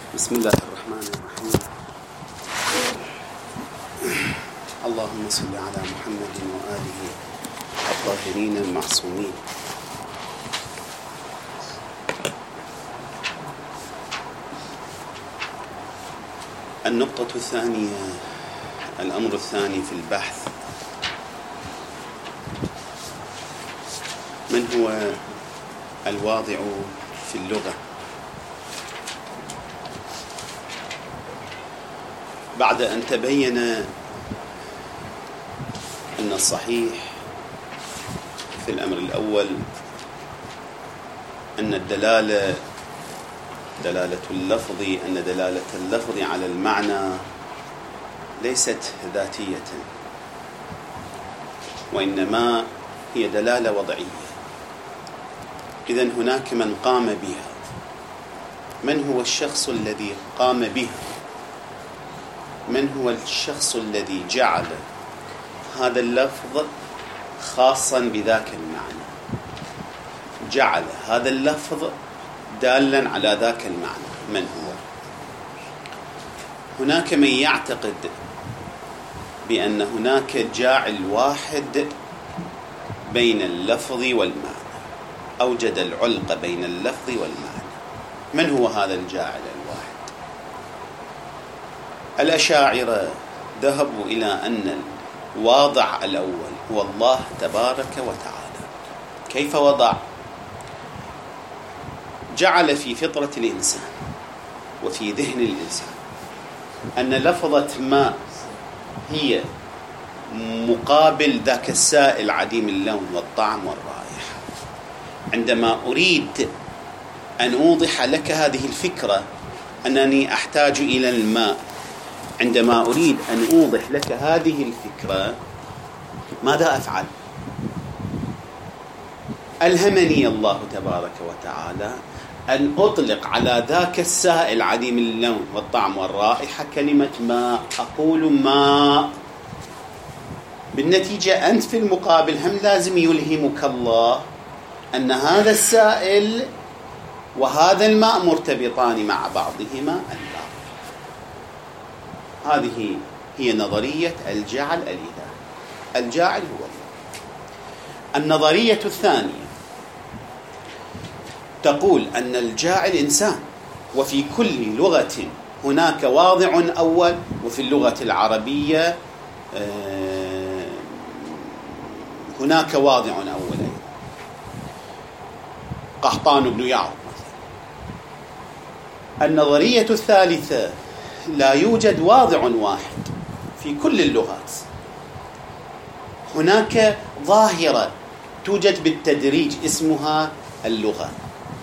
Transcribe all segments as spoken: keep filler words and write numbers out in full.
بسم الله الرحمن الرحيم. اللهم صل على محمد وآله الطاهرين المعصومين. النقطة الثانية، الأمر الثاني في البحث: من هو الواضع في اللغة؟ بعد أن تبين أن الصحيح في الأمر الأول أن الدلالة دلالة اللفظ أن دلالة اللفظ على المعنى ليست ذاتية، وإنما هي دلالة وضعية. إذن هناك من قام بها. من هو الشخص الذي قام بها؟ من هو الشخص الذي جعل هذا اللفظ خاصا بذاك المعنى، جعل هذا اللفظ دالا على ذاك المعنى؟ من هو؟ هناك من يعتقد بأن هناك جاعل واحد بين اللفظ والمعنى، أوجد العلق بين اللفظ والمعنى. من هو هذا الجاعل الواحد؟ الأشاعرة ذهبوا إلى أن الواضع الأول هو الله تبارك وتعالى. كيف وضع؟ جعل في فطرة الإنسان وفي ذهن الإنسان أن لفظة ماء هي مقابل ذاك السائل عديم اللون والطعم والرائحة. عندما أريد أن أوضح لك هذه الفكرة أنني أحتاج إلى الماء، عندما أريد أن أوضح لك هذه الفكرة ماذا أفعل؟ ألهمني الله تبارك وتعالى أن أطلق على ذاك السائل عديم اللون والطعم والرائحة كلمة ماء، أقول ماء. بالنتيجة أنت في المقابل هم لازم يلهمك الله أن هذا السائل وهذا الماء مرتبطان مع بعضهما البعض. هذه هي نظرية الجعل الإلهي. الجاعل هو الله. النظرية الثانية تقول أن الجاعل إنسان، وفي كل لغة هناك واضع أول، وفي اللغة العربية هناك واضع أول. قحطان بن يعرب مثلا. النظرية الثالثة: لا يوجد واضع واحد في كل اللغات، هناك ظاهرة توجد بالتدريج اسمها اللغة.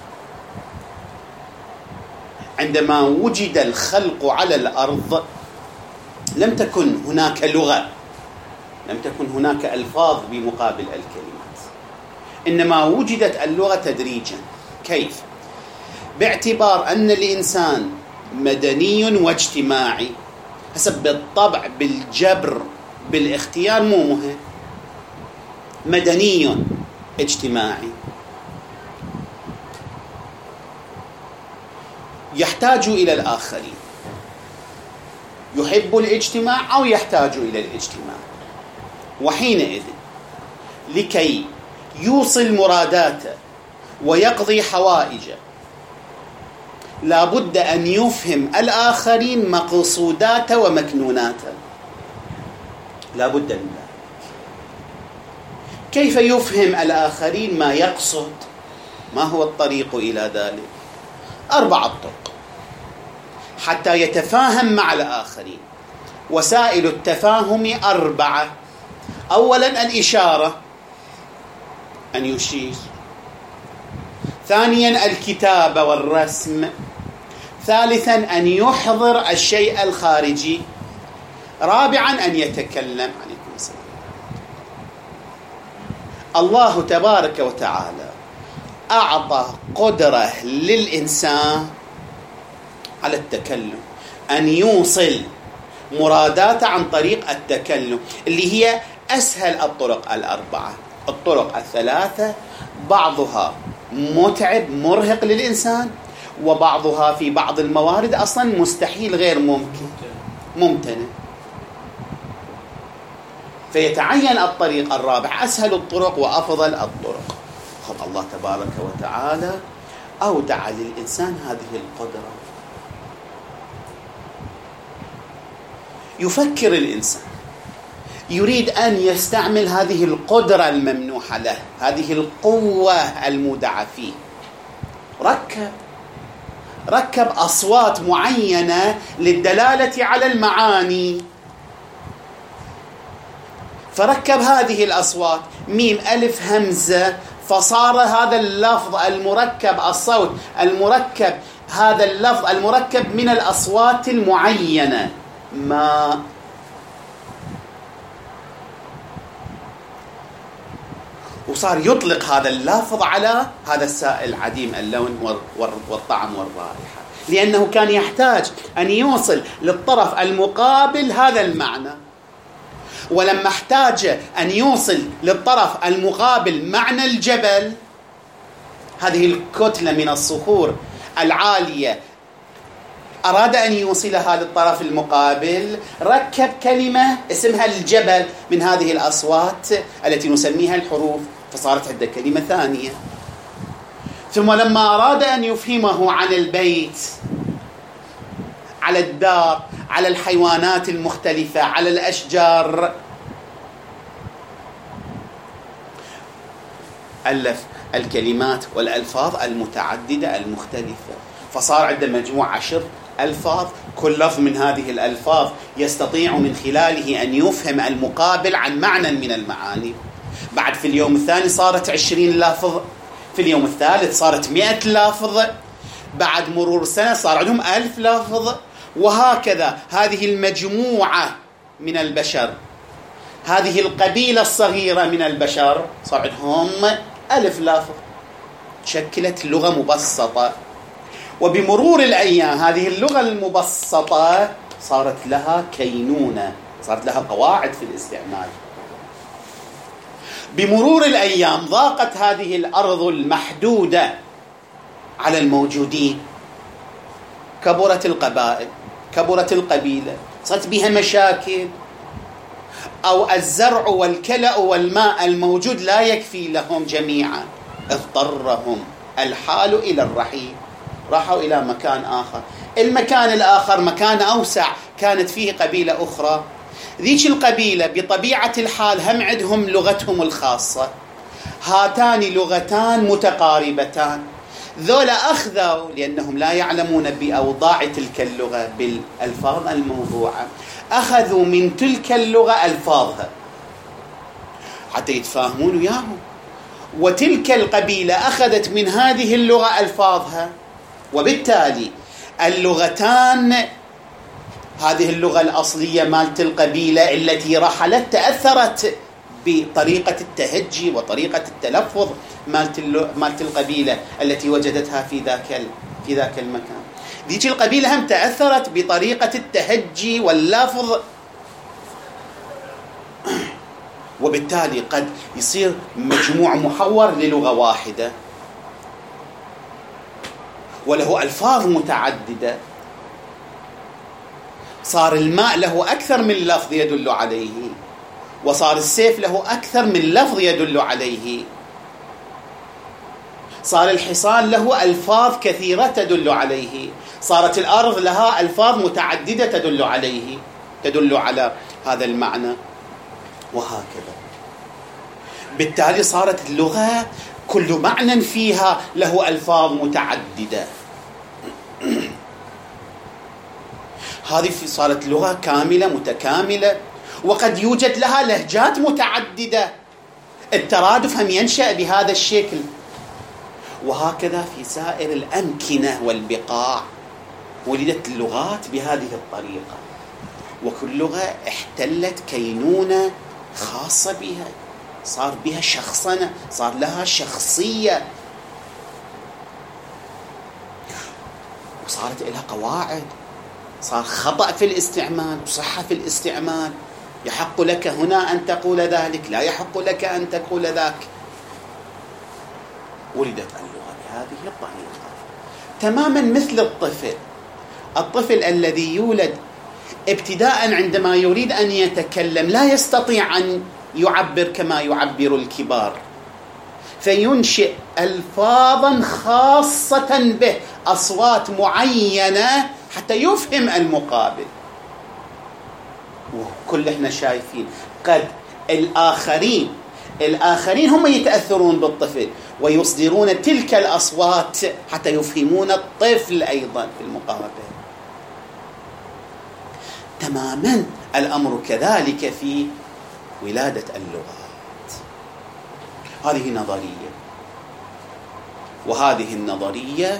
عندما وجد الخلق على الأرض لم تكن هناك لغة، لم تكن هناك ألفاظ بمقابل الكلمات، إنما وجدت اللغة تدريجا. كيف؟ باعتبار أن الإنسان مدني واجتماعي، حسب بالطبع بالجبر بالاختيار مو مهم، مدني اجتماعي، يحتاج إلى الآخرين، يحب الاجتماع أو يحتاج إلى الاجتماع. وحينئذ لكي يوصل مراداته ويقضي حوائجه لا بد أن يفهم الآخرين مقصوداته ومكنوناته، لا بد من ذلك. كيف يفهم الآخرين ما يقصد؟ ما هو الطريق إلى ذلك؟ أربعة طرق حتى يتفاهم مع الآخرين. وسائل التفاهم أربعة: أولا الإشارة، أن يشير. ثانيا الكتابة والرسم. ثالثا أن يحضر الشيء الخارجي. رابعا أن يتكلم. عليكم السلام. الله تبارك وتعالى أعطى قدرة للإنسان على التكلم، أن يوصل مراداته عن طريق التكلم، اللي هي أسهل الطرق الأربعة. الطرق الثلاثة بعضها متعب مرهق للإنسان، وبعضها في بعض الموارد أصلا مستحيل غير ممكن ممتنع. فيتعين الطريق الرابع أسهل الطرق وأفضل الطرق. الله تبارك وتعالى أودع للإنسان هذه القدرة. يفكر الإنسان، يريد أن يستعمل هذه القدرة الممنوحة له، هذه القوة المودعة فيه. ركب ركب أصوات معينة للدلالة على المعاني، فركب هذه الأصوات ميم ألف همزة، فصار هذا اللفظ المركب، الصوت المركب، هذا اللفظ المركب من الأصوات المعينة ما. وصار يطلق هذا اللفظ على هذا السائل عديم اللون والطعم والرائحة، لأنه كان يحتاج أن يوصل للطرف المقابل هذا المعنى. ولما احتاج أن يوصل للطرف المقابل معنى الجبل، هذه الكتلة من الصخور العالية، أراد أن يوصلها للطرف المقابل، ركب كلمة اسمها الجبل من هذه الأصوات التي نسميها الحروف، فصارت عنده كلمة ثانية. ثم لما أراد أن يفهمه عن البيت، على الدار، على الحيوانات المختلفة، على الأشجار، ألف الكلمات والألفاظ المتعددة المختلفة، فصار عنده مجموع عشر ألفاظ. كل لفظ من هذه الألفاظ يستطيع من خلاله أن يفهم المقابل عن معنى من المعاني. بعد في اليوم الثاني صارت عشرين لفظ، في اليوم الثالث صارت مئة لفظ، بعد مرور سنة صار عندهم ألف لفظ، وهكذا. هذه المجموعة من البشر، هذه القبيلة الصغيرة من البشر، صار عندهم ألف لفظ، شكلت لغة مبسطة. وبمرور الأيام هذه اللغة المبسطة صارت لها كينونة، صارت لها قواعد في الاستعمال. بمرور الأيام ضاقت هذه الأرض المحدودة على الموجودين، كبرت القبائل، كبرت القبيلة، صارت بها مشاكل، أو الزرع والكلأ والماء الموجود لا يكفي لهم جميعا، اضطرهم الحال إلى الرحيل، راحوا إلى مكان آخر. المكان الآخر مكان أوسع، كانت فيه قبيلة أخرى، ذيك القبيلة بطبيعة الحال هم عندهم لغتهم الخاصة، هاتان لغتان متقاربتان. ذولا أخذوا لأنهم لا يعلمون بأوضاع تلك اللغة بالألفاظ الموضوعة، أخذوا من تلك اللغة ألفاظها حتى يتفاهمون وياهم، وتلك القبيلة أخذت من هذه اللغة ألفاظها، وبالتالي اللغتان، هذه اللغة الأصلية مالت القبيلة التي رحلت تأثرت بطريقة التهجي وطريقة التلفظ مالت مالت القبيلة التي وجدتها في ذاك في ذاك المكان. ذيك القبيلة هم تأثرت بطريقة التهجي واللفظ، وبالتالي قد يصير مجموع محور للغة واحدة وله ألفاظ متعددة. صار الماء له أكثر من لفظ يدل عليه، وصار السيف له أكثر من لفظ يدل عليه، صار الحصان له ألفاظ كثيرة تدل عليه، صارت الأرض لها ألفاظ متعددة تدل عليه، تدل على هذا المعنى، وهكذا. بالتالي صارت اللغة كل معنى فيها له ألفاظ متعددة. هذه صارت لغة كاملة متكاملة، وقد يوجد لها لهجات متعددة، الترادف هم ينشأ بهذا الشكل، وهكذا في سائر الأمكنة والبقاع ولدت اللغات بهذه الطريقة، وكل لغة احتلت كينونة خاصة بها، صار بها شخصنة، صار لها شخصية، وصارت لها قواعد، صار خطأ في الاستعمال وصحة في الاستعمال، يحق لك هنا أن تقول ذلك، لا يحق لك أن تقول ذاك. ولدت اللغة بهذه الطريقة. تماما مثل الطفل الطفل الذي يولد ابتداء عندما يريد أن يتكلم لا يستطيع أن يعبر كما يعبر الكبار، فينشئ ألفاظا خاصة به، أصوات معينة حتى يفهم المقابل. وكل احنا شايفين قد الآخرين الآخرين هم يتأثرون بالطفل ويصدرون تلك الأصوات حتى يفهمون الطفل أيضا في المقابل. تماما الأمر كذلك في ولادة اللغات. هذه نظرية، وهذه النظرية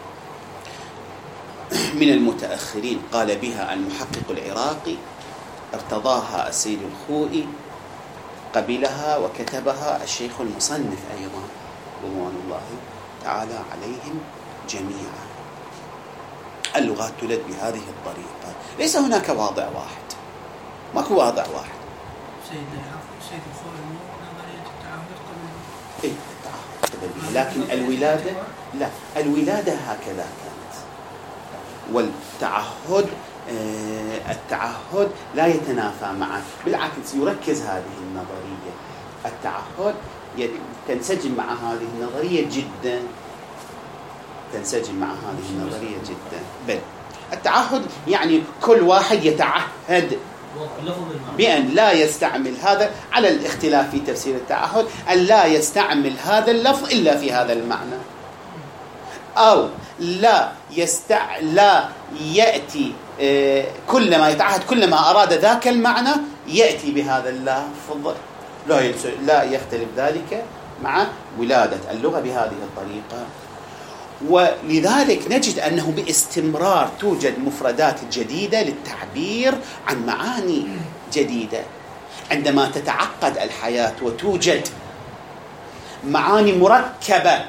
من المتأخرين قال بها المحقق العراقي، ارتضاها السيد الخوئي، قبلها وكتبها الشيخ المصنف أيضا رضوان الله تعالى عليهم جميعا. اللغات تولد بهذه الطريقة، ليس هناك واضع واحد، ماكو واضع واحد. سيد سيد الخوئي نظرية التعهد قبل إيه التعهد قبل، لكن الولادة لا، الولادة هكذا كانت، والتعهد آه التعهد لا يتنافى معه، بالعكس يركز هذه النظرية. التعهد تنسجم مع هذه النظرية جدا، تنسجم مع هذه النظرية جدا. بل التعهد يعني كل واحد يتعهد بأن لا يستعمل هذا، على الاختلاف في تفسير التعهد، أن لا يستعمل هذا اللفظ إلا في هذا المعنى، أو لا يستع لا يأتي آه كلما يتعهد كلما أراد ذاك المعنى يأتي بهذا اللفظ، لا لا يختلف ذلك مع ولادة اللغة بهذه الطريقة. ولذلك نجد أنه باستمرار توجد مفردات جديدة للتعبير عن معاني جديدة. عندما تتعقد الحياة وتوجد معاني مركبة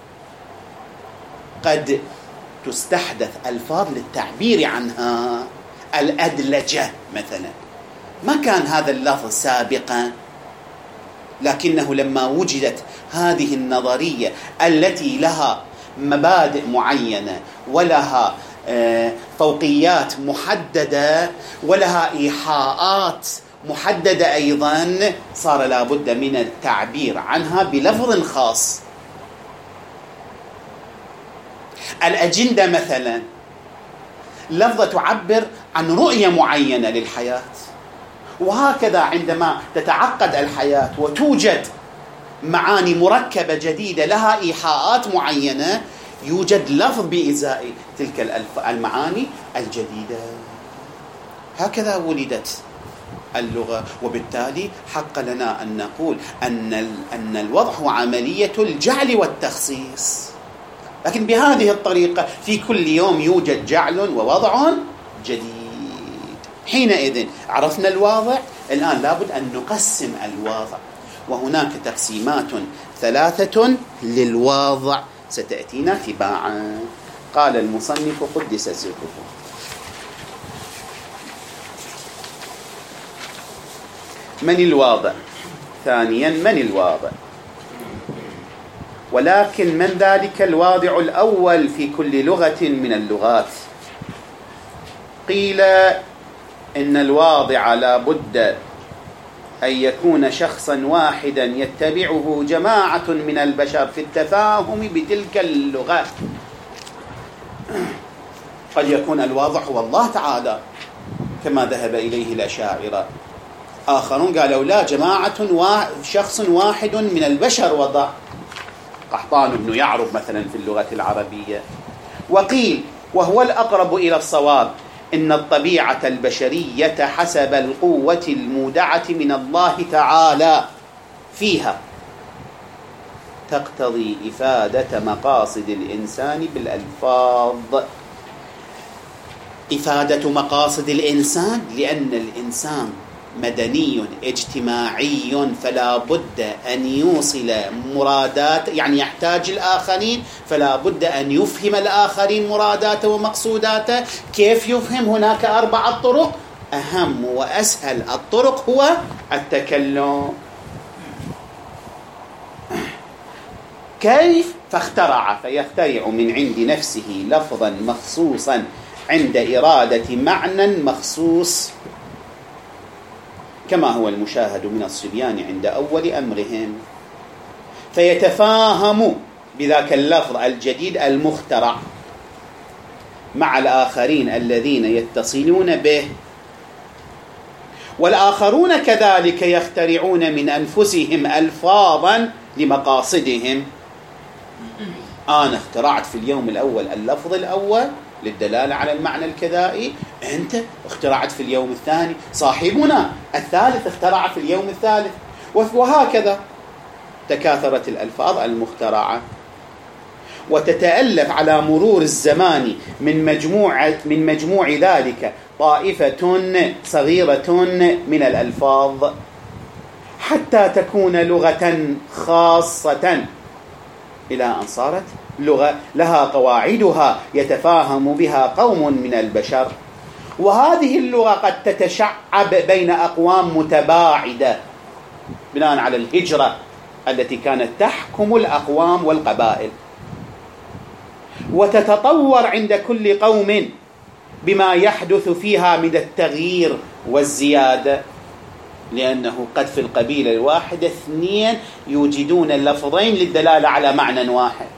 قد تستحدث ألفاظ للتعبير عنها. الأدلجة مثلا ما كان هذا اللفظ سابقا، لكنه لما وجدت هذه النظرية التي لها مبادئ معينة ولها فوقيات محددة ولها إيحاءات محددة أيضا، صار لابد من التعبير عنها بلفظ خاص. الأجندة مثلا لفظة تعبر عن رؤية معينة للحياة، وهكذا عندما تتعقد الحياة وتوجد معاني مركبة جديدة لها إيحاءات معينة يوجد لفظ بإزاء تلك المعاني الجديدة. هكذا ولدت اللغة، وبالتالي حق لنا أن نقول أن أن الوضع هو عملية الجعل والتخصيص، لكن بهذه الطريقة في كل يوم يوجد جعل ووضع جديد. حينئذ عرفنا الواضع، الآن لابد أن نقسم الواضع، وهناك تقسيمات ثلاثة للواضع ستأتينا تباعا. قال المصنف قدس سره: من الواضع؟ ثانيا من الواضع؟ ولكن من ذلك الواضع الأول في كل لغة من اللغات؟ قيل إن الواضع لا بد أن يكون شخصا واحدا يتبعه جماعة من البشر في التفاهم بتلك اللغة. قد يكون الواضع هو الله تعالى كما ذهب إليه الأشاعرة، آخرون قالوا لا، جماعة شخص واحد من البشر وضع، قحطان بن يعرب مثلا في اللغة العربية. وقيل وهو الأقرب إلى الصواب إن الطبيعة البشرية حسب القوة المودعة من الله تعالى فيها تقتضي إفادة مقاصد الإنسان بالألفاظ. إفادة مقاصد الإنسان لأن الإنسان مدني اجتماعي، فلا بد أن يوصل مرادات، يعني يحتاج الآخرين، فلا بد أن يفهم الآخرين مراداته ومقصوداته. كيف يفهم؟ هناك أربعة طرق، أهم وأسهل الطرق هو التكلم. كيف؟ فاخترع، فيخترع من عند نفسه لفظا مخصوصا عند إرادة معنى مخصوص، كما هو المشاهد من الصبيان عند أول أمرهم، فيتفاهم بذاك اللفظ الجديد المخترع مع الآخرين الذين يتصلون به. والآخرون كذلك يخترعون من أنفسهم ألفاظا لمقاصدهم. أنا اخترعت في اليوم الأول اللفظ الأول للدلالة على المعنى الكذائي، أنت اخترعت في اليوم الثاني، صاحبنا الثالث اخترع في اليوم الثالث، وهكذا تكاثرت الألفاظ المخترعة، وتتألف على مرور الزمان من مجموع من مجموع ذلك طائفة صغيرة من الألفاظ، حتى تكون لغة خاصة، إلى أن صارت لغة لها قواعدها يتفاهم بها قوم من البشر. وهذه اللغة قد تتشعب بين أقوام متباعدة بناء على الهجرة التي كانت تحكم الأقوام والقبائل، وتتطور عند كل قوم بما يحدث فيها من التغيير والزيادة، لأنه قد في القبيلة الواحدة اثنين يوجدون اللفظين للدلالة على معنى واحد،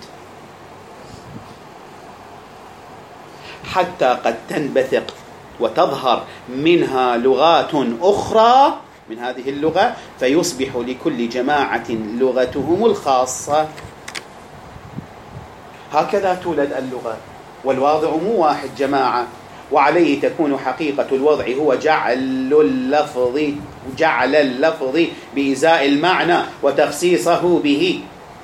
حتى قد تنبثق وتظهر منها لغات أخرى من هذه اللغة، فيصبح لكل جماعة لغتهم الخاصة. هكذا تولد اللغة، والواضع مو واحد جماعة، وعليه تكون حقيقة الوضع هو جعل اللفظ جعل اللفظ بإزاء المعنى وتخصيصه به.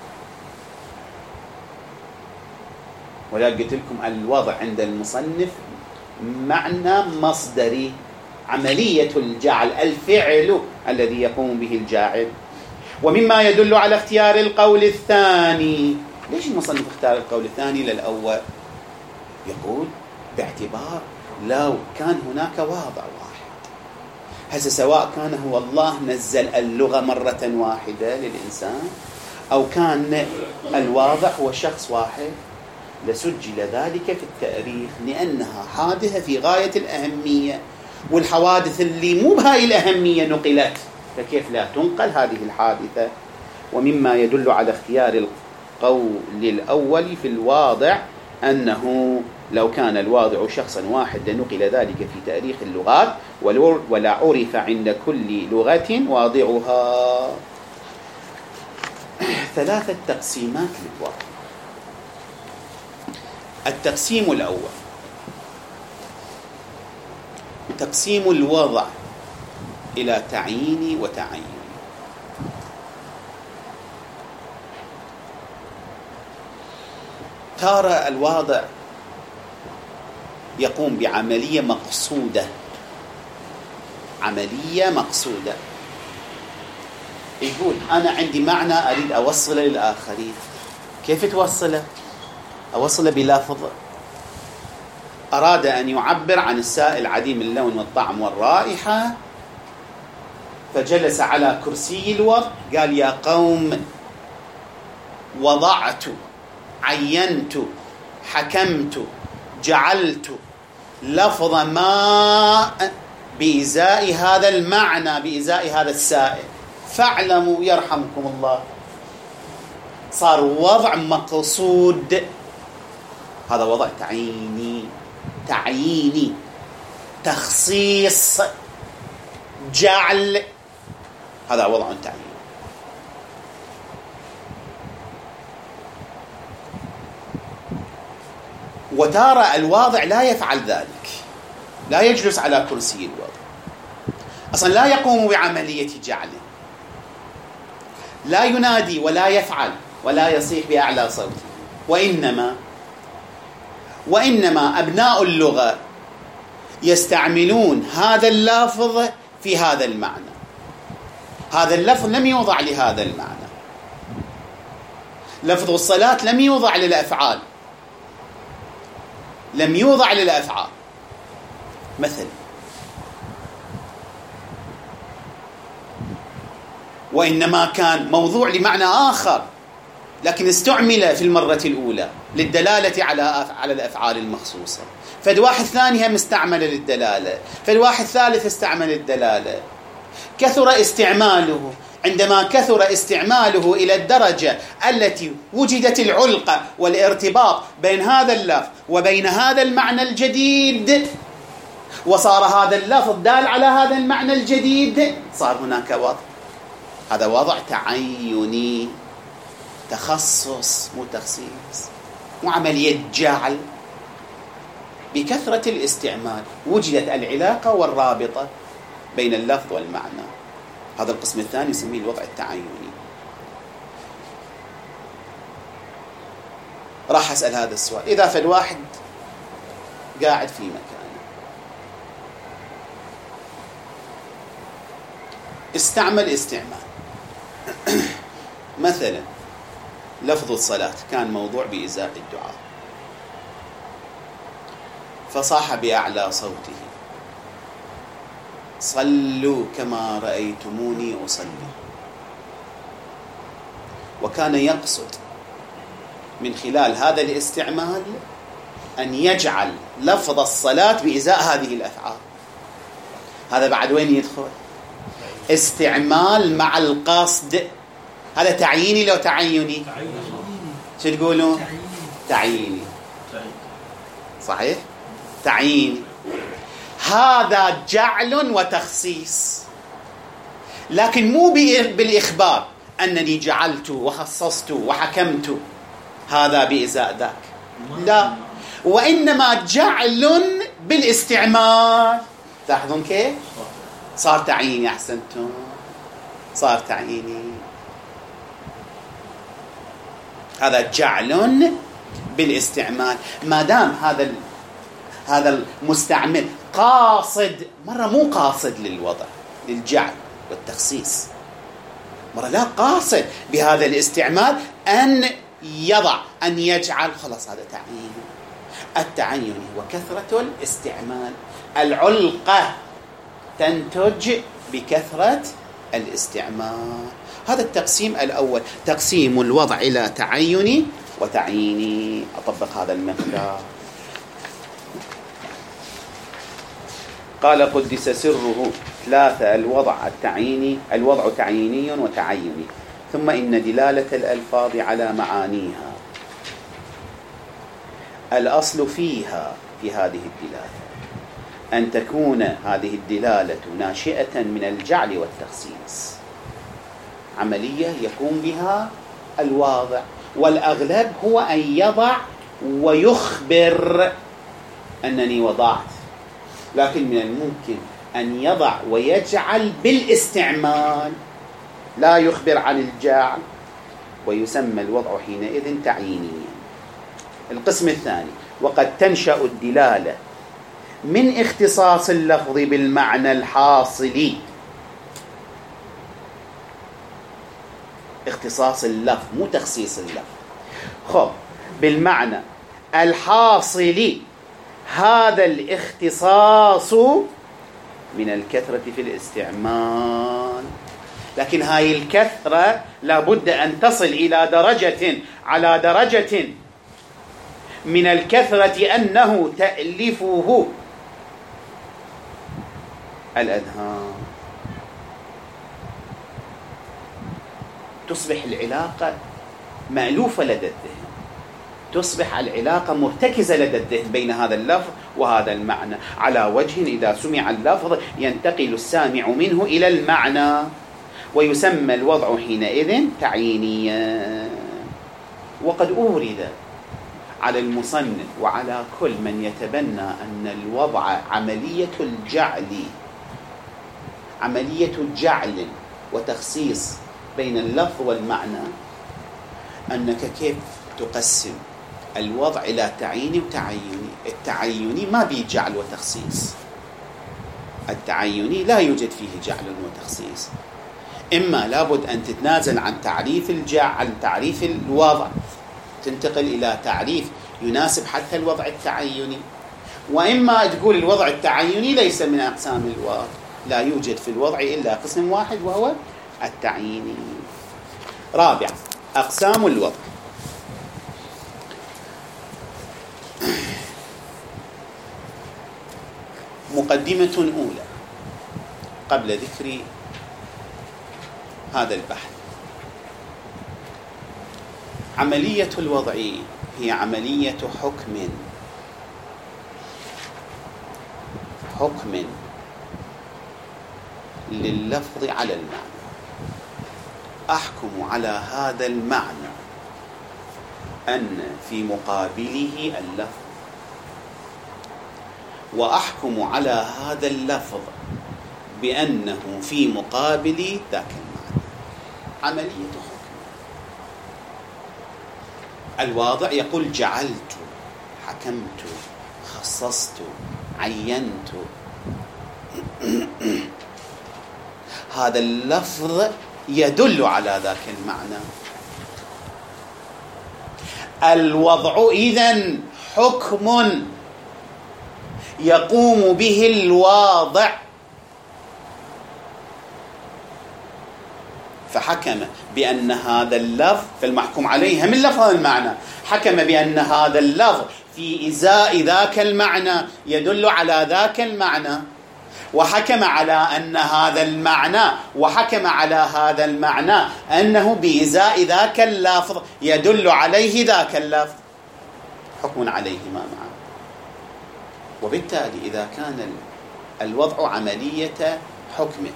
ولا قلت لكم الوضع عند المصنف معنى مصدري، عملية الجعل، الفعل الذي يقوم به الجاعل. ومما يدل على اختيار القول الثاني، ليش المصنف اختار القول الثاني للأول؟ يقول باعتبار لو كان هناك واضع واحد، هسه سواء كان هو الله نزل اللغة مرة واحدة للإنسان أو كان الواضع هو شخص واحد، لسجل ذلك في التاريخ، لأنها حادثة في غاية الأهمية، والحوادث اللي مو بهاي الأهمية نقلت، فكيف لا تنقل هذه الحادثة؟ ومما يدل على اختيار القول الأول في الواضع أنه لو كان الواضع شخصا واحد لنقل ذلك في تاريخ اللغات، ولا عرف عند كل لغة واضعها. ثلاثة تقسيمات للواضع. التقسيم الأول تقسيم الوضع إلى تعيين وتعين. ترى الواضع يقوم بعملية مقصودة، عملية مقصودة، يقول أنا عندي معنى أريد أوصله للآخرين. كيف توصله؟ أوصله بلفظ. أراد أن يعبر عن السائل عديم اللون والطعم والرائحة، فجلس على كرسي الوضع، قال يا قوم وضعت، عينت، حكمت، جعلت لفظ ماء بإزاء هذا المعنى، بإزاء هذا السائل، فاعلموا يرحمكم الله. صار وضع مقصود، هذا وضع تعييني، تعييني، تخصيص، جعل، هذا وضع تعييني. وترى الواضع لا يفعل ذلك، لا يجلس على كرسي الوضع، أصلا لا يقوم بعملية جعل، لا ينادي ولا يفعل ولا يصيح بأعلى صوته، وإنما وإنما أبناء اللغة يستعملون هذا اللفظ في هذا المعنى. هذا اللفظ لم يوضع لهذا المعنى. لفظ الصلاة لم يوضع للأفعال، لم يوضع للأفعال مثلا، وإنما كان موضوع لمعنى آخر، لكن استعمل في المرة الأولى للدلالة على على الأفعال المخصوصة، فالواحد ثاني هم استعمل للدلالة، فالواحد ثالث استعمل الدلالة. كثر استعماله، عندما كثر استعماله إلى الدرجة التي وجدت العلقة والارتباط بين هذا اللفظ وبين هذا المعنى الجديد، وصار هذا اللفظ دال على هذا المعنى الجديد، صار هناك وضع. هذا وضع تعيني، تخصص مو تخصيص، مو عملية جعل. بكثرة الاستعمال وجدت العلاقة والرابطة بين اللفظ والمعنى. هذا القسم الثاني يسميه الوضع التعيني. راح أسأل هذا السؤال: إذا فالواحد قاعد في مكانه استعمل استعمال مثلا لفظ الصلاة كان موضوع بإزاء الدعاء، فصاح بأعلى صوته: صلوا كما رأيتموني أصلي. وكان يقصد من خلال هذا الاستعمال أن يجعل لفظ الصلاة بإزاء هذه الأفعال. هذا بعد وين يدخل؟ استعمال مع القصد. هذا تعييني لو تعيني؟ شو تقولوا؟ تعييني. صحيح؟ تعييني. هذا جعل وتخصيص، لكن مو بالإخبار أنني جعلت وخصصت وحكمت هذا بإزاء ذاك، لا، وإنما جعل بالاستعمال. تلاحظون كيف؟ صار تعييني. أحسنتم، صار تعييني. هذا جعل بالاستعمال. ما دام هذا هذا المستعمل قاصد، مرة مو قاصد للوضع للجعل والتخصيص، مرة لا، قاصد بهذا الاستعمال أن يضع أن يجعل، خلاص هذا تعيين. التعين هو كثرة الاستعمال. العلقة تنتج بكثرة الاستعمال. هذا التقسيم الأول، تقسيم الوضع إلى تعيني وتعييني. أطبق هذا المقدار. قال قدس سره: ثلاثة: الوضع التعييني، الوضع تعييني وتعيني. ثم إن دلالة الألفاظ على معانيها الأصل فيها في هذه الدلالة أن تكون هذه الدلالة ناشئة من الجعل والتخصيص، عملية يقوم بها الواضع، والأغلب هو أن يضع ويخبر أنني وضعت، لكن من الممكن أن يضع ويجعل بالاستعمال، لا يخبر عن الجعل، ويسمى الوضع حينئذ تعيينيا. القسم الثاني: وقد تنشأ الدلالة من اختصاص اللفظ بالمعنى الحاصل. اختصاص اللفظ مو تخصيص اللفظ. خب، بالمعنى الحاصل. هذا الاختصاص من الكثرة في الاستعمال، لكن هاي الكثرة لابد أن تصل إلى درجة على درجة من الكثرة أنه تألفه الأذهان، تصبح العلاقة مألوفة لدى الذهن، تصبح العلاقة مرتكزة لدى الذهن بين هذا اللفظ وهذا المعنى، على وجه إذا سمع اللفظ ينتقل السامع منه إلى المعنى، ويسمى الوضع حينئذ تعيينيا. وقد أورد على المصنف وعلى كل من يتبنى أن الوضع عملية الجعل، عملية جعل وتخصيص بين اللفظ والمعنى، أنك كيف تقسم الوضع إلى تعييني وتعيني. التعيني ما به جعل وتخصيص، التعيني لا يوجد فيه جعل وتخصيص. إما لابد أن تتنازل عن تعريف الجعل، عن تعريف الوضع، تنتقل إلى تعريف يناسب حتى الوضع التعيني، وإما تقول الوضع التعيني ليس من أقسام الوضع، لا يوجد في الوضع إلا قسم واحد وهو التعييني. رابعا: أقسام الوضع. مقدمة أولى قبل ذكر هذا البحث. عملية الوضع هي عملية حكم حكم لللفظ على المعنى. أحكم على هذا المعنى أن في مقابله اللفظ، وأحكم على هذا اللفظ بأنه في مقابل ذاك المعنى. عملية حكم. الواضع يقول جعلت، حكمت، خصصت، عينت. هذا اللفظ يدل على ذاك المعنى. الوضع إذن حكم يقوم به الواضع، فحكم بأن هذا اللفظ فالمحكوم عليه من لفظ المعنى، حكم بأن هذا اللفظ في إزاء ذاك المعنى يدل على ذاك المعنى، وحكم على أن هذا المعنى وحكم على هذا المعنى أنه بإزاء ذاك اللفظ يدل عليه ذاك اللفظ، حكم عليهما معا. وبالتالي إذا كان الوضع عملية حكم،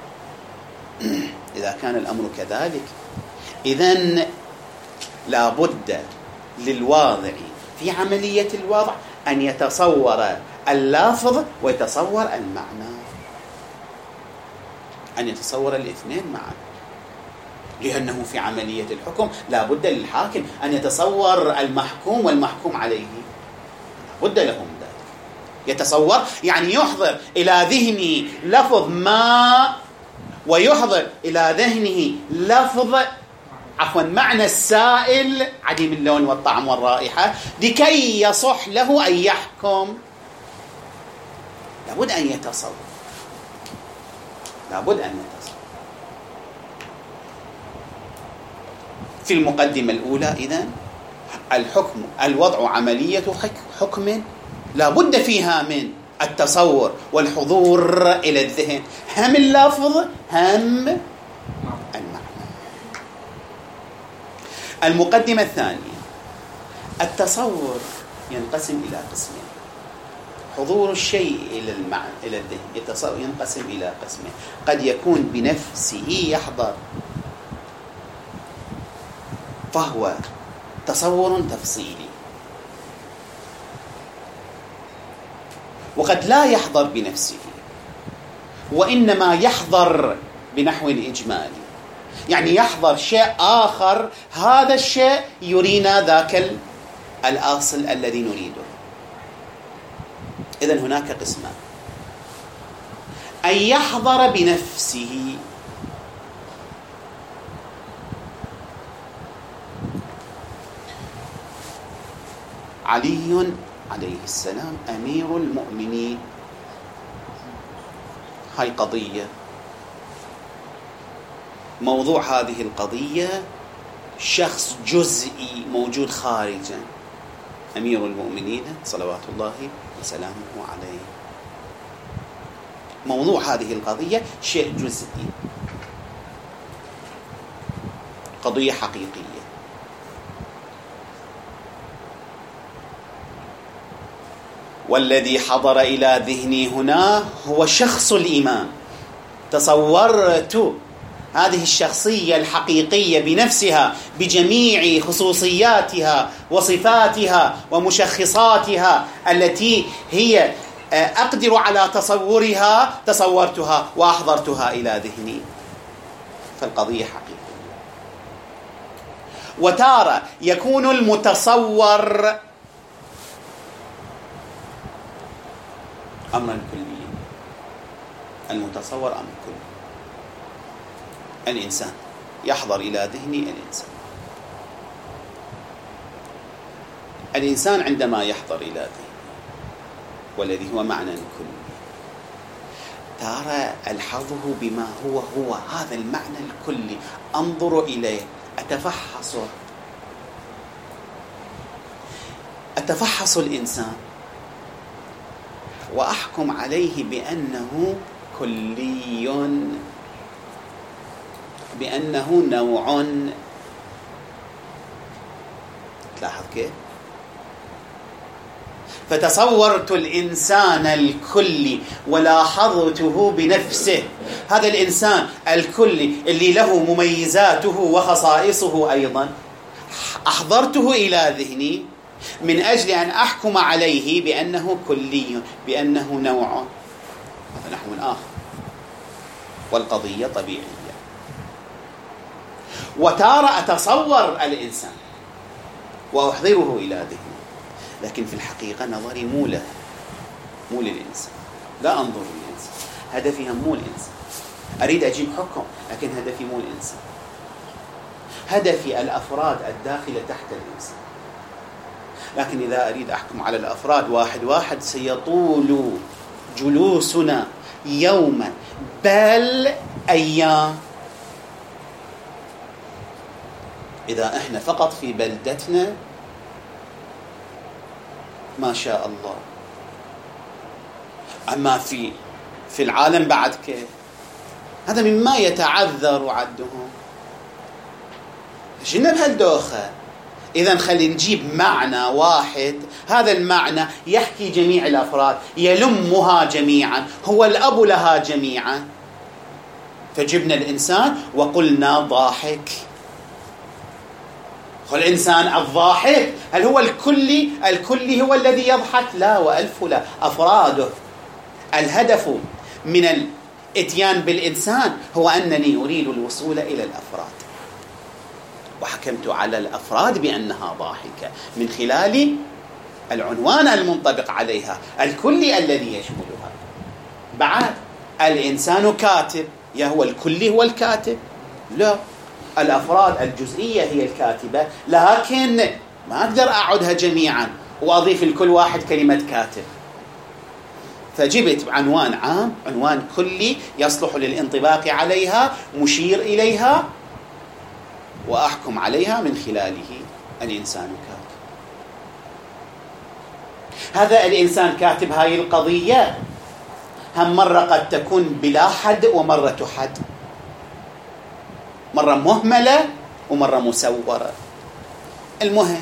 إذا كان الأمر كذلك، إذن لا بد للواضع في عملية الوضع أن يتصور اللفظ ويتصور المعنى، أن يتصور الاثنين معا، لأنه في عملية الحكم لا بد للحاكم أن يتصور المحكوم والمحكوم عليه، لا بد لهم ذلك. يتصور يعني يحضر إلى ذهنه لفظ ما، ويحضر إلى ذهنه لفظ عفوا معنى السائل عديم اللون والطعم والرائحة لكي يصح له أن يحكم. لابد أن يتصور، لابد أن يتصور. في المقدمة الأولى إذن الحكم الوضع عملية حكم لابد فيها من التصور والحضور إلى الذهن، هم اللفظ هم المعنى. المقدمة الثانية التصور ينقسم إلى قسمين. حضور الشيء إلى المعنى إلى الذهن ينقسم إلى قسمين. قد يكون بنفسه يحضر فهو تصور تفصيلي، وقد لا يحضر بنفسه وإنما يحضر بنحو إجمالي، يعني يحضر شيء آخر، هذا الشيء يرينا ذاك الأصل الذي نريده. إذن هناك قسمان: أن يحضر بنفسه علي عليه السلام أمير المؤمنين، هاي قضية، موضوع هذه القضية شخص جزئي موجود خارجا، أمير المؤمنين صلوات الله وسلامه عليه. موضوع هذه القضية شيء جزئي، قضية حقيقية. والذي حضر إلى ذهني هنا هو شخص الإمام. تصورت هذه الشخصية الحقيقية بنفسها بجميع خصوصياتها وصفاتها ومشخصاتها التي هي أقدر على تصورها، تصورتها وأحضرتها إلى ذهني، فالقضية حقيقية. وتارة يكون المتصور أمرا كليا، المتصور أمر كلي. الإنسان يحضر إلى ذهني الإنسان، الإنسان عندما يحضر إلى ذهني والذي هو معنى كلي، ترى ألحظه بما هو هو هذا المعنى الكلي، أنظر إليه، أتفحصه، أتفحص الإنسان، وأحكم عليه بأنه كلي، بأنه نوع. تلاحظ كيف؟ فتصورت الإنسان الكلي ولاحظته بنفسه، هذا الإنسان الكلي اللي له مميزاته وخصائصه أيضا، أحضرته إلى ذهني من أجل أن أحكم عليه بأنه كلي، بأنه نوع. هذا نحو آخر، والقضية طبيعية. وتارة أتصور الإنسان وأحضره إلى ذهني، لكن في الحقيقة نظري مو له، مو للإنسان، لا أنظر للإنسان، هدفي مو الإنسان. أريد أجيب حكم، لكن هدفي مو الإنسان، هدفي الأفراد الداخلة تحت الإنسان. لكن إذا أريد أحكم على الأفراد واحد واحد سيطول جلوسنا يوما بل أيام. إذا إحنا فقط في بلدتنا ما شاء الله، أما في في العالم بعد كيف؟ هذا مما يتعذر عده. شنو بهالدوخة؟ إذن خلينا نجيب معنى واحد، هذا المعنى يحكي جميع الأفراد، يلمها جميعا، هو الأب لها جميعا. فجبنا الإنسان وقلنا ضاحك. والإنسان الضاحك هل هو الكلي؟ الكلي هو الذي يضحك؟ لا وألف لا، أفراده. الهدف من الاتيان بالإنسان هو أنني أريد الوصول إلى الأفراد، وحكمت على الأفراد بأنها ضاحكة من خلال العنوان المنطبق عليها، الكلي الذي يشملها. بعد الإنسان كاتب، يا هو الكلي هو الكاتب؟ لا، الأفراد الجزئية هي الكاتبة، لكن ما أقدر أعدها جميعا وأضيف لكل واحد كلمة كاتب. فجبت عنوان عام، عنوان كلي يصلح للانطباق عليها، مشير إليها، وأحكم عليها من خلاله الإنسان كاتب. هذا الإنسان كاتب هاي القضية هم مرة قد تكون بلا حد ومرة تحد، مرة مهملة ومرة مسورة. المهم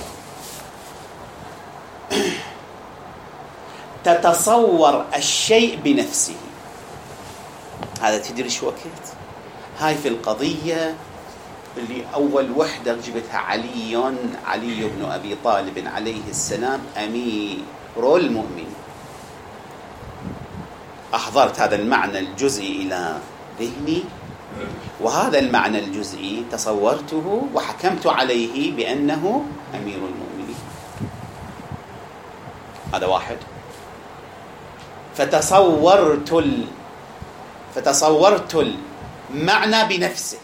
تتصور الشيء بنفسه. هذا تدري شو وقت؟ هاي في القضية اللي أول وحدة جبتها علي علي بن أبي طالب عليه السلام أمير المؤمنين. أحضرت هذا المعنى الجزئي إلى ذهني، وهذا المعنى الجزئي تصورته وحكمت عليه بأنه أمير المؤمنين. هذا واحد. فتصورت ال... فتصورت المعنى بنفسه.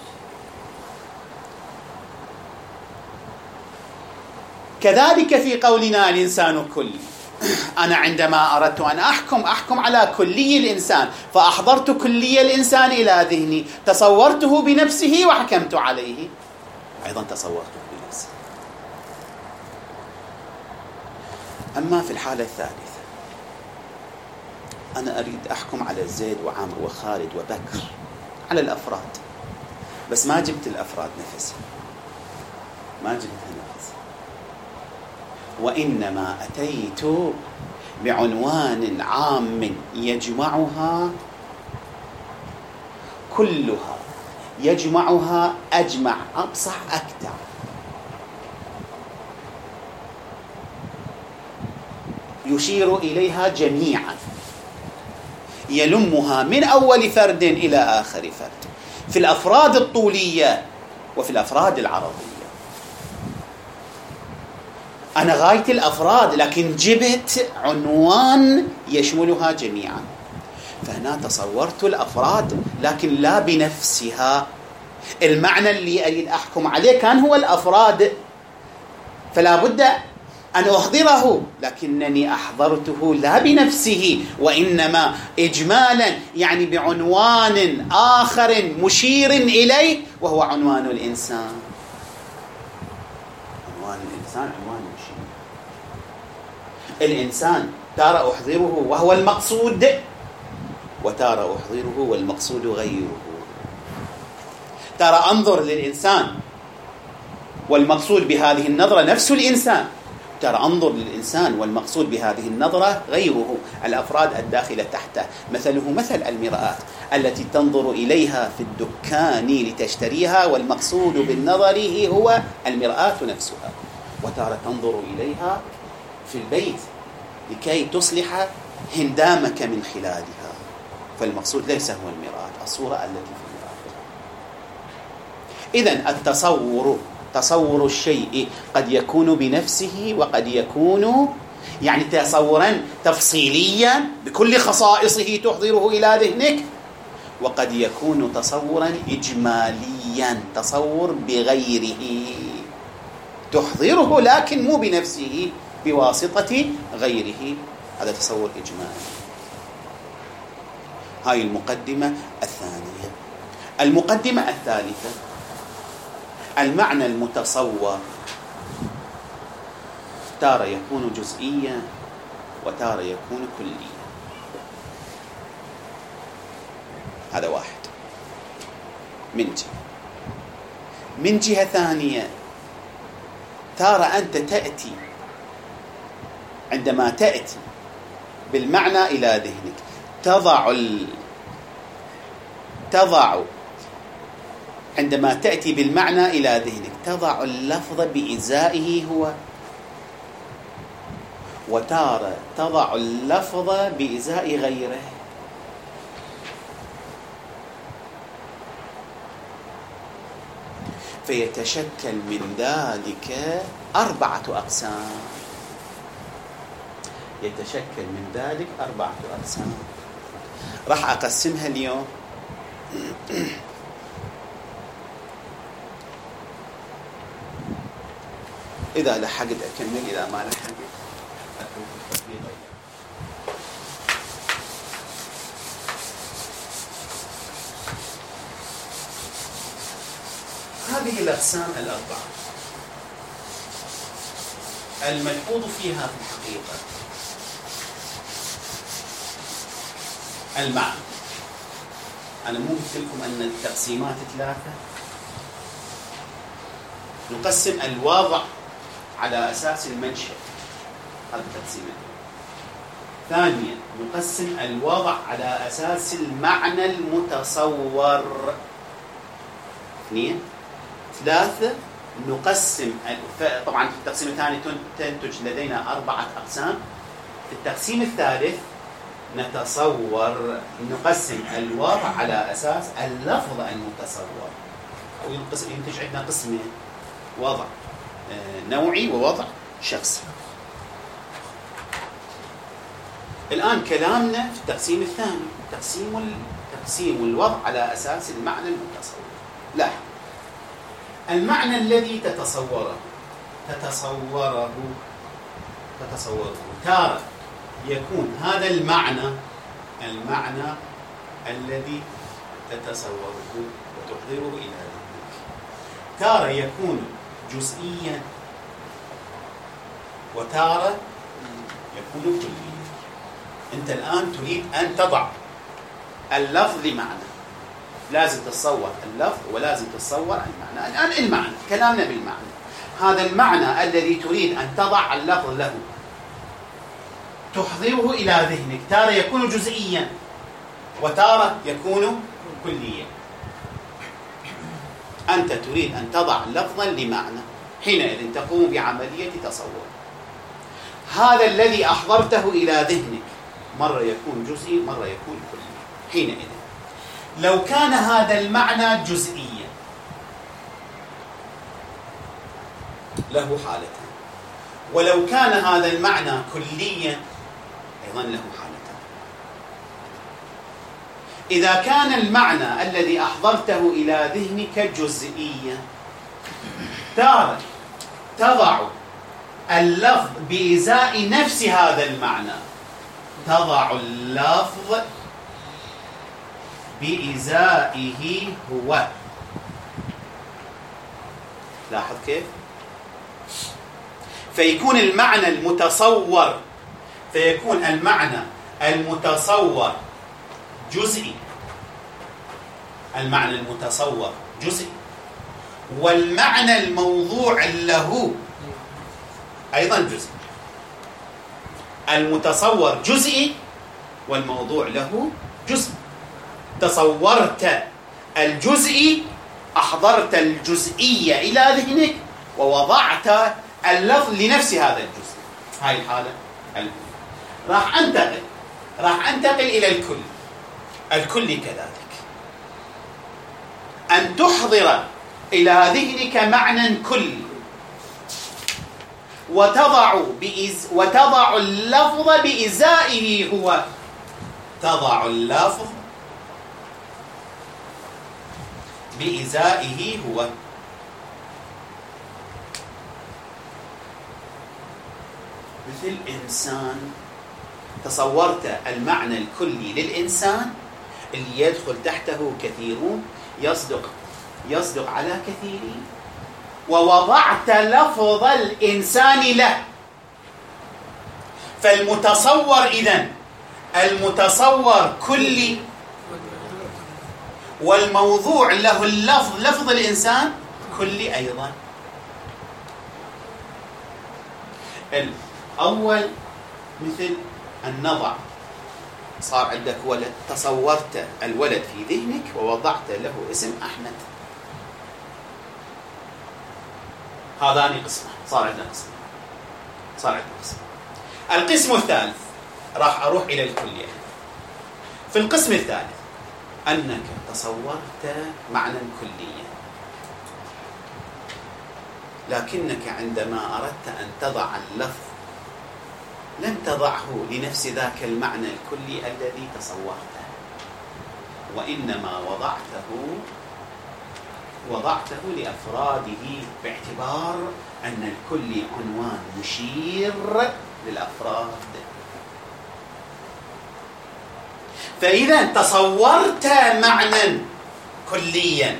كذلك في قولنا الإنسان كلي، أنا عندما أردت أن أحكم أحكم على كلي الإنسان، فأحضرت كلي الإنسان إلى ذهني، تصورته بنفسه وحكمت عليه، أيضا تصورته بنفسه. أما في الحالة الثالثة، أنا أريد أحكم على زيد وعمر وخالد وبكر، على الأفراد، بس ما جبت الأفراد نفسها، ما جبتها نفسها، وإنما أتيت بعنوان عام يجمعها كلها، يجمعها أجمع أبصح أكتع، يشير إليها جميعا، يلمها من أول فرد إلى آخر فرد، في الأفراد الطولية وفي الأفراد العرضية. أنا غاية الأفراد، لكن جبت عنوان يشملها جميعا. فهنا تصورت الأفراد لكن لا بنفسها. المعنى اللي أريد أحكم عليه كان هو الأفراد، فلا بد أن أحضره، لكنني أحضرته لا بنفسه، وإنما إجمالا، يعني بعنوان آخر مشير إليه، وهو عنوان الإنسان. عنوان الإنسان عنوان مشير. الإنسان تارة أحضره وهو المقصود، وتارة أحضره والمقصود غيره. تارة أنظر للإنسان والمقصود بهذه النظرة نفس الإنسان، ترى أنظر للإنسان والمقصود بهذه النظرة غيره، الأفراد الداخلة تحته. مثله مثل المرآة التي تنظر إليها في الدكان لتشتريها، والمقصود بالنظر هو المرآة نفسها. وترى تنظر إليها في البيت لكي تصلح هندامك من خلالها، فالمقصود ليس هو المرآة، الصورة التي في المرآة. إذن التصور، تصور الشيء قد يكون بنفسه وقد يكون يعني تصورا تفصيليا بكل خصائصه تحضره إلى ذهنك، وقد يكون تصورا إجماليا، تصور بغيره تحضره لكن مو بنفسه، بواسطة غيره، هذا تصور إجمالي. هاي المقدمة الثانية. المقدمة الثالثة، المعنى المتصور تارة يكون جزئيا وتارة يكون كليا. هذا واحد من جهة. من جهة ثانية، تارة أنت تأتي عندما تأتي بالمعنى إلى ذهنك تضع ال... تضع عندما تأتي بالمعنى إلى ذهنك تضع اللفظ بإزائه هو، وتارة تضع اللفظ بإزاء غيره. فيتشكل من ذلك أربعة أقسام، يتشكل من ذلك أربعة أقسام. راح أقسمها اليوم. إذا لحقت أكمل، إذا ما لحقت أترك التطبيق. هذه الأقسام الأربعة الملحوظ فيها في الحقيقة المعنى. أنا مو قلت لكم أن التقسيمات ثلاثة، نقسم الوضع على أساس المنشأ، هذا التقسيم. ثانيا نقسم الوضع على أساس المعنى المتصور. اثنين. ثلاثة نقسم، طبعا في التقسيم الثاني تنتج لدينا أربعة أقسام. في التقسيم الثالث نتصور، نقسم الوضع على أساس اللفظ المتصور، وينتج عندنا قسمين، وضع نوعي ووضع شخصي. الآن كلامنا في التقسيم الثاني، تقسيم تقسيم الوضع على أساس المعنى المتصور. لا، المعنى الذي تتصوره تتصوره تتصوره تارة يكون هذا المعنى المعنى الذي تتصوره وتحضره إلى ذهنك، تارة يكون جزئيا وتارة يكون كليا. أنت الآن تريد أن تضع اللفظ لمعنى، لازم تتصور اللفظ ولازم تتصور المعنى. الآن المعنى، كلامنا بالمعنى، هذا المعنى الذي تريد أن تضع اللفظ له تحضره إلى ذهنك، تارة يكون جزئيا وتارة يكون كليا. أنت تريد أن تضع لفظا لمعنى، حينئذ تقوم بعملية تصور. هذا الذي أحضرته إلى ذهنك مرة يكون جزئي مرة يكون كلي. حينئذ لو كان هذا المعنى جزئيا له حالتان، ولو كان هذا المعنى كليا أيضا له حالتان. إذا كان المعنى الذي أحضرته إلى ذهنك جزئيا، تارة تضع اللفظ بإزاء نفس هذا المعنى، تضع اللفظ بإزائه هو. لاحظ كيف؟ فيكون المعنى المتصور فيكون المعنى المتصور جزئي، المعنى المتصور جزئي، والمعنى الموضوع له أيضا جزئي. المتصور جزئي والموضوع له جزئي. تصورت الجزئي، أحضرت الجزئية إلى ذهنك ووضعت اللفظ لنفس هذا الجزء. هاي الحالة الأولى. راح أنتقل راح أنتقل إلى الكل. الكل كذلك، أن تحضر إلى ذهنك معنى كلي وتضع بإز وتضع اللفظ بإزائه هو. تضع اللفظ بإزائه هو. مثل إنسان، تصورت المعنى الكلي للإنسان اللي يدخل تحته كثيرون، يصدق يصدق على كثيرين، ووضعت لفظ الإنسان له. فالمتصور إذن المتصور كلي، والموضوع له اللفظ لفظ الإنسان كلي أيضا. الأول مثل النضع، صار عندك ولد، تصورت الولد في ذهنك ووضعت له اسم أحمد. هذان قسم، صار عندنا قسم صار عندنا قسم القسم الثالث راح أروح إلى الكلية. في القسم الثالث أنك تصورت معنى كليا، لكنك عندما أردت أن تضع اللفظ لم تضعه لنفس ذاك المعنى الكلي الذي تصورته، وإنما وضعته وضعته لأفراده، باعتبار أن الكل عنوان مشير للأفراد. فإذا تصورت معنى كليا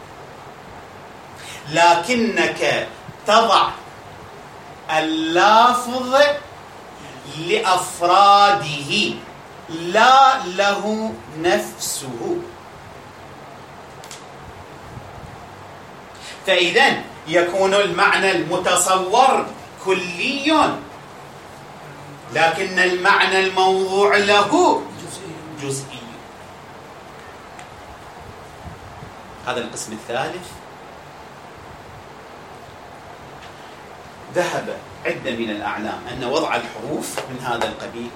لكنك تضع اللافظ لأفراده لا له نفسه، فإذا يكون المعنى المتصور كلي لكن المعنى الموضوع له جزئي. هذا القسم الثالث. ذهب عدة من الأعلام أن وضع الحروف من هذا القبيل،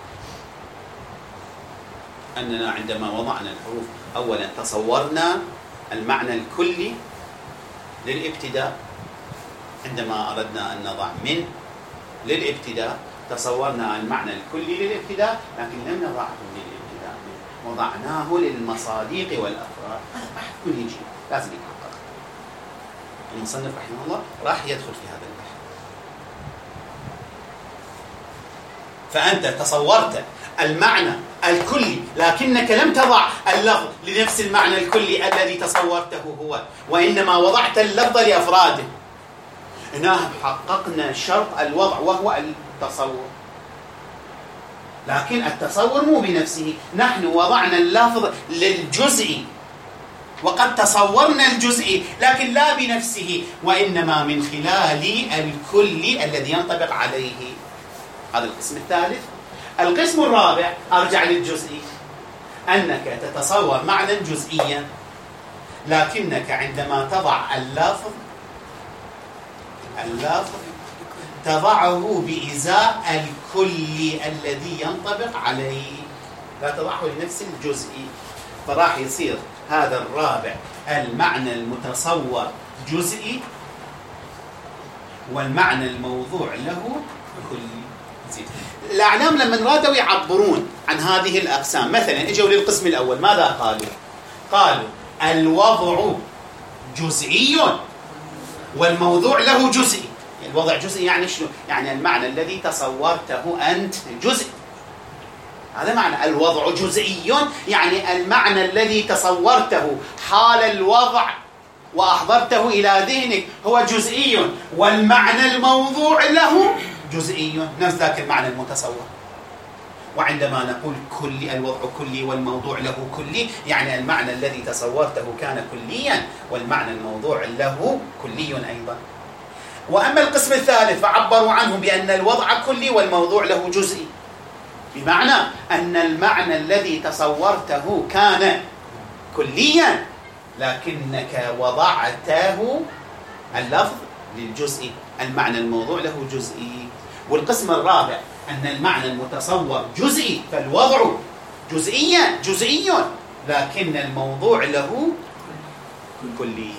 أننا عندما وضعنا الحروف أولا تصورنا المعنى الكلي للابتداء، عندما أردنا أن نضع من للابتداء تصورنا المعنى الكلي للابتداء، لكن لم نضعه للابتداء، وضعناه للمصاديق والأفراد. هذا بحث منهجي لازم يتحقق. المصنف رحمه الله راح يدخل في هذا البحث. فأنت تصورت المعنى الكلي لكنك لم تضع اللفظ لنفس المعنى الكلي الذي تصورته هو، وإنما وضعت اللفظ لأفراده. هنا حققنا شرط الوضع وهو التصور، لكن التصور مو بنفسه، نحن وضعنا اللفظ للجزء، وقد تصورنا الجزء لكن لا بنفسه، وإنما من خلال الكل الذي ينطبق عليه. هذا القسم الثالث. القسم الرابع أرجع للجزئي، أنك تتصور معنى جزئيا لكنك عندما تضع اللفظ اللفظ تضعه بإزاء الكل الذي ينطبق عليه، لا تضعه لنفس الجزئي. فراح يصير هذا الرابع المعنى المتصور جزئي والمعنى الموضوع له كلي. الأعلام لما رادوا يعبرون عن هذه الأقسام، مثلا اجوا للقسم الأول ماذا قالوا؟ قالوا الوضع جزئي والموضوع له جزئي. الوضع جزئي يعني شنو؟ يعني المعنى الذي تصورته أنت جزئي، هذا معنى الوضع جزئي، يعني المعنى الذي تصورته حال الوضع وأحضرته إلى ذهنك هو جزئي، والمعنى الموضوع له جزئي، نفس ذاك المعنى المتصور. وعندما نقول كلي الوضع كلي والموضوع له كلي، يعني المعنى الذي تصورته كان كليا والمعنى الموضوع له كلي أيضا. وأما القسم الثالث فعبروا عنه بأن الوضع كلي والموضوع له جزئي، بمعنى أن المعنى الذي تصورته كان كليا لكنك وضعته اللفظ للجزئي، المعنى الموضوع له جزئي. والقسم الرابع أن المعنى المتصور جزئي فالوضع جزئيا جزئي لكن الموضوع له كلي.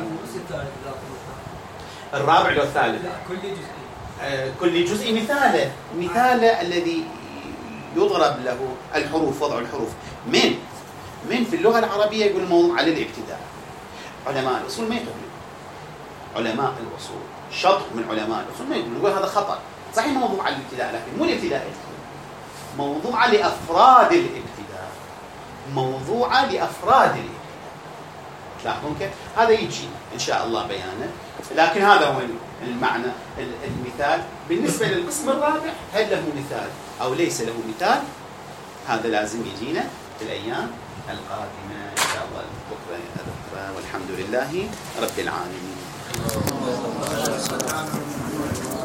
الرابع له الثالث كلي جزئي. آه كلي جزئي مثاله مثاله الذي يضرب له الحروف، وضع الحروف من من في اللغة العربية يقول الموضوع على الابتداء. علماء الأصول ما يقولون، علماء الأصول شطر من علماء الأصول ما يقولون، يقول هذا خطأ. صحيح موضوع على الابتداء لكن مو الابتداء، موضوع لأفراد الابتداء، موضوع لأفراد الابتداء. تلاحظون كيف؟ هذا يجي إن شاء الله بيانه، لكن هذا هو المعنى المثال. بالنسبة للقسم الرابع هل له مثال أو ليس له مثال؟ هذا لازم يجينا في الأيام القادمة إن شاء الله بكرة أذكره، والحمد لله رب العالمين.